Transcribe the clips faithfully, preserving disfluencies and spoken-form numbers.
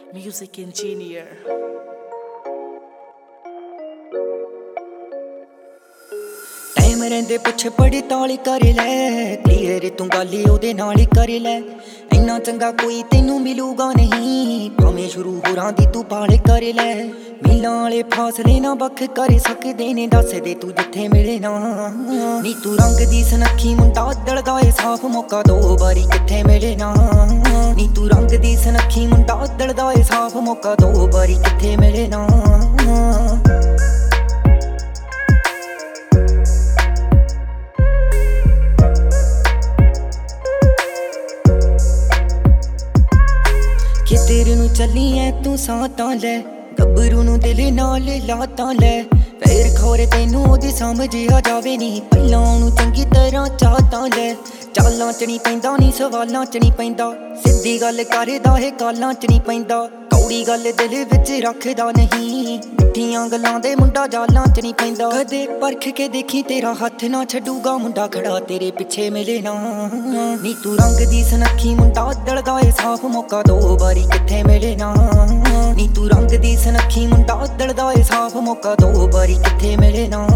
Music engineer. Time ਰਹਿੰਦੇ ਪਿੱਛੇ ਬੜੀ ਤਾਲੀ ਕਰ ਲੈ, ਕਲੀਅਰ ਤੂੰ ਗੱਲ ਉਹਦੇ ਨਾਲ ਹੀ ਕਰ ਲੈ। ਇੰਨਾ ਚੰਗਾ ਕੋਈ ਤੈਨੂੰ ਮਿਲੂਗਾ ਨਹੀਂ, ਭਾਵੇਂ ਸ਼ੁਰੂ ਹੋਰਾਂ ਦੀ ਤੂੰ ਪਾਲ ਕਰ ਲੈ। ਮੀਲਾਂ ਵਾਲੇ ਫਾਸਲੇ ਨਾ ਵੱਖ ਕਰ ਸਕਦੇ ਨੇ, ਦੱਸ ਦੇ ਤੂੰ ਜਿੱਥੇ ਮਿਲੇ ਨਾ। ਨੀ ਤੂੰ ਰੰਗ ਦੀ ਸੁਨੱਖੀ ਮੁੰਡਾ ਦਲਦਾ ਏ ਸਾਫ, ਮੌਕਾ ਦੋ ਵਾਰੀ ਕਿੱਥੇ ਮਿਲੇ ਨਾ। ਨੀ ਤੂੰ ਰੰਗ ਦੀ ਸੁਨੱਖੀ ਮੁੰਡਾ ਦਲਦਾ ਏ ਸਾਫ, ਮੌਕਾ ਦੋ ਵਾਰੀ ਕਿੱਥੇ ਮਿਲੇ ਨਾ। ਕਿ ਤੇਰੇ ਨੂੰ ਚੱਲੀ ਐ ਤੂੰ ਸਾਹ ਤਾਂ ਲੈ, ਗੱਭਰੂ ਨੂੰ ਦਿਲ ਨਾਲ ਲਾ ਤਾਂ ਲੈ। ਫੇਰ ਖੋਰੇ ਤੈਨੂੰ ਉਹਦੀ ਸਮਝ ਆ ਜਾਵੇ ਨੀ, ਪਹਿਲਾਂ ਉਹਨੂੰ ਚੰਗੀ ਤਰ੍ਹਾਂ ਚਾਹ ਤਾਂ ਲੈ। ਚਾਲਾਂ ਚ ਨਹੀਂ ਪੈਂਦਾ ਨੀ ਸਵਾਲਾਂ ਚ ਨਹੀਂ ਪੈਂਦਾ, ਸਿੱਧੀ ਗੱਲ ਕਰਦਾ ਏ ਕਾਲਾਂ ਚ ਨਹੀਂ ਪੈਂਦਾ। ਕੌੜੀ ਗੱਲ ਦਿਲ ਵਿੱਚ ਰੱਖਦਾ ਨਹੀਂ, ਮਿੱਠੀਆਂ ਗੱਲਾਂ ਦੇ ਮੁੰਡਾ ਜਾਲਾਂ ਚ ਨਹੀਂ ਪੈਂਦਾ। ਕਦੇ ਪਰਖ ਕੇ ਦੇਖੀ ਤੇਰਾ ਹੱਥ ਨਾ ਛੱਡੂਗਾ ਮੁੰਡਾ, ਖੜਾ ਤੇਰੇ ਪਿੱਛੇ ਮਿਲੇ ਨਾ। ਨੀ ਤੂੰ ਰੰਗ ਦੀ ਸੁਨੱਖੀ ਮੁੰਡਾ ਦਲਦਾ ਏ ਸਾਫ, ਮੌਕਾ ਦੋ ਵਾਰੀ ਕਿੱਥੇ ਮਿਲੇ ਨਾ। ਨੀ ਤੂੰ ਰੰਗ ਦੀ ਸੁਨੱਖੀ ਮੁੰਡਾ ਦਲਦਾ ਏ ਸਾਫ, ਮੌਕਾ ਦੋ ਵਾਰੀ ਕਿੱਥੇ ਮਿਲੇ ਨਾ।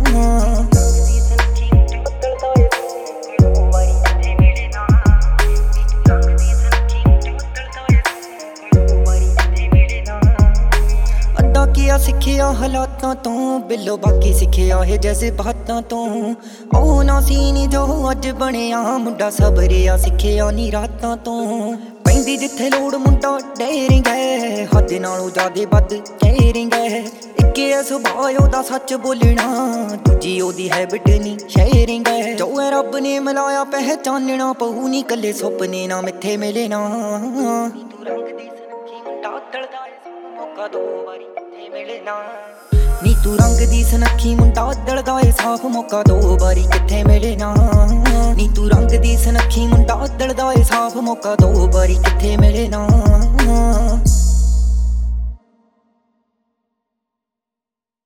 ਕੀਆ ਸਿੱਖਿਆ ਹਾਲਾਤਾਂ ਤੋਂ, ਬਿੱਲੋ ਬਾਕੀ ਸਿੱਖਿਆ ਹੈ ਜਜ਼ਬਾਤਾਂ ਤੋਂ। ਉਹ ਨਾ ਸੀ ਨੀ ਜੋ ਅੱਜ ਬਣਿਆ ਮੁੰਡਾ, ਸਬਰਿਆ ਸਿੱਖਿਆ ਨੀ ਰਾਤਾਂ ਤੋਂ। ਪੈਂਦੀ ਜਿੱਥੇ ਲੋੜ ਮੁੰਡਾ ਡੇਰਿੰਗ ਹੈ, ਹੱਦ ਨਾਲੋਂ ਜ਼ਿਆਦੇ ਵੱਧ ਕੇਅਰਿੰਗ ਹੈ। ਇੱਕੇ ਸੁਭਾਅ ਉਹਦਾ ਸੱਚ ਬੋਲਣਾ, ਦੂਜੀ ਉਹਦੀ ਹੈਬਿਟ ਨੀ ਸ਼ੇਅਰਿੰਗ ਹੈ। ਜੋ ਹੈ ਰੱਬ ਨੇ ਮਿਲਾਇਆ ਪਹਿਚਾਨਣਾ ਪਊ, ਨੀ ਕੱਲੇ ਸੁਪਨੇ ਨਾ ਮਿੱਥੇ ਮਿਲੇ ਨਾ। ਤੂੰ ਰੰਗ ਦੀ ਸੁਨੱਖੀ ਮੁੰਡਾ ਦਲਦਾ ਏ ਮੌਕਾ ਦੋ ਵਾਰੀ ਕਿੱਥੇ ਮਿਲੇ ਨਾ। ਨੀ ਤੂੰ ਰੰਗ ਦੀ ਸੁਨੱਖੀ ਮੁੰਡਾ ਦਲਦਾ ਏ ਸਾਫ, ਮੌਕਾ ਦੋ ਵਾਰੀ ਕਿੱਥੇ ਮਿਲੇ ਨਾ। ਨੀ ਤੂੰ ਰੰਗ ਦੀ ਸੁਨੱਖੀ ਮੁੰਡਾ ਦਲਦਾ ਏ ਸਾਫ, ਮੌਕਾ ਦੋ ਵਾਰੀ ਕਿੱਥੇ ਮਿਲੇ ਨਾ।